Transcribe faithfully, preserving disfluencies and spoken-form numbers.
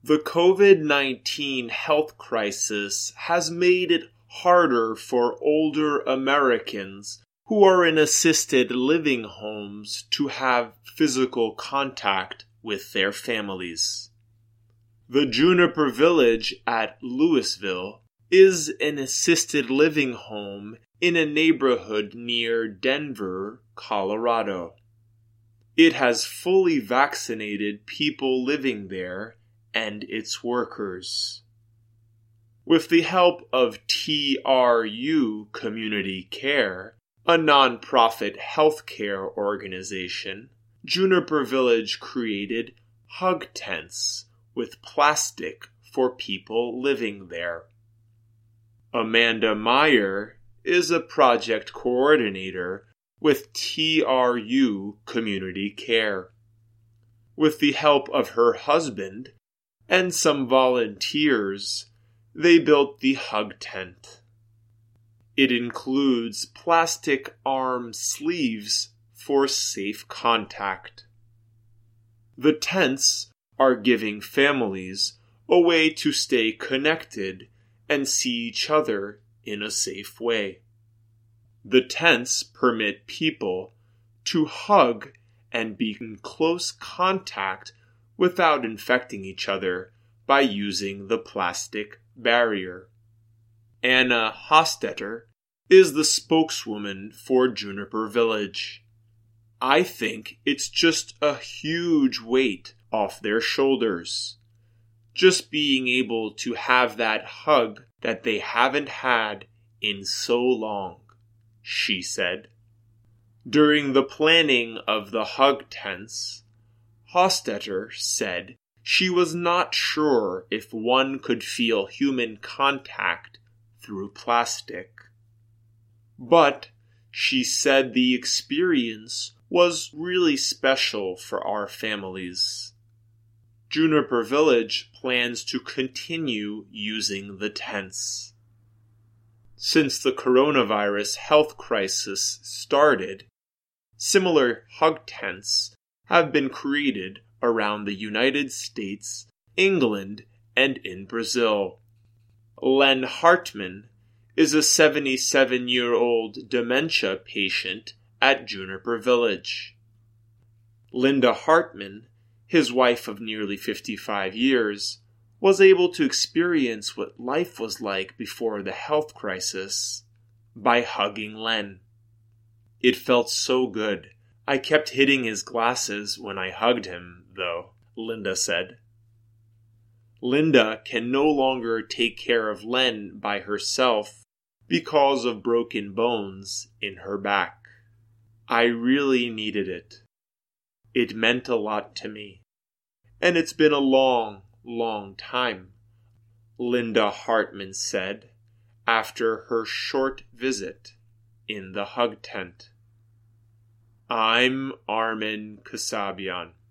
The COVID nineteen health crisis has made it harder for older Americans who are in assisted living homes to have physical contact with their families. The Juniper Village at Louisville is an assisted living home in a neighborhood near Denver, Colorado. It has fully vaccinated people living there and its workers. With the help of T R U Community Care, a nonprofit healthcare organization, Juniper Village created hug tents with plastic for people living there. Amanda Meyer is a project coordinator with T R U Community Care. With the help of her husband and some volunteers, they built the hug tent. It includes plastic arm sleeves for safe contact. The tents are giving families a way to stay connected and see each other in a safe way. The tents permit people to hug and be in close contact without infecting each other by using the plastic barrier. Anna Hostetter is the spokeswoman for Juniper Village. I think it's just a huge weight off their shoulders. Just being able to have that hug that they haven't had in so long, she said. During the planning of the hug tents, Hostetter said she was not sure if one could feel human contact through plastic. But she said the experience was really special for our families. Juniper Village plans to continue using the tents. Since the coronavirus health crisis started, similar hug tents have been created around the United States, England, and in Brazil. Len Hartman is a seventy-seven-year-old dementia patient at Juniper Village. Linda Hartman, his wife of nearly fifty-five years, was able to experience what life was like before the health crisis by hugging Len. It felt so good. I kept hitting his glasses when I hugged him, though, Linda said. Linda can no longer take care of Len by herself because of broken bones in her back. I really needed it. It meant a lot to me. And it's been a long, long time, Linda Hartman said after her short visit in the hug tent. I'm Armin Kasabian.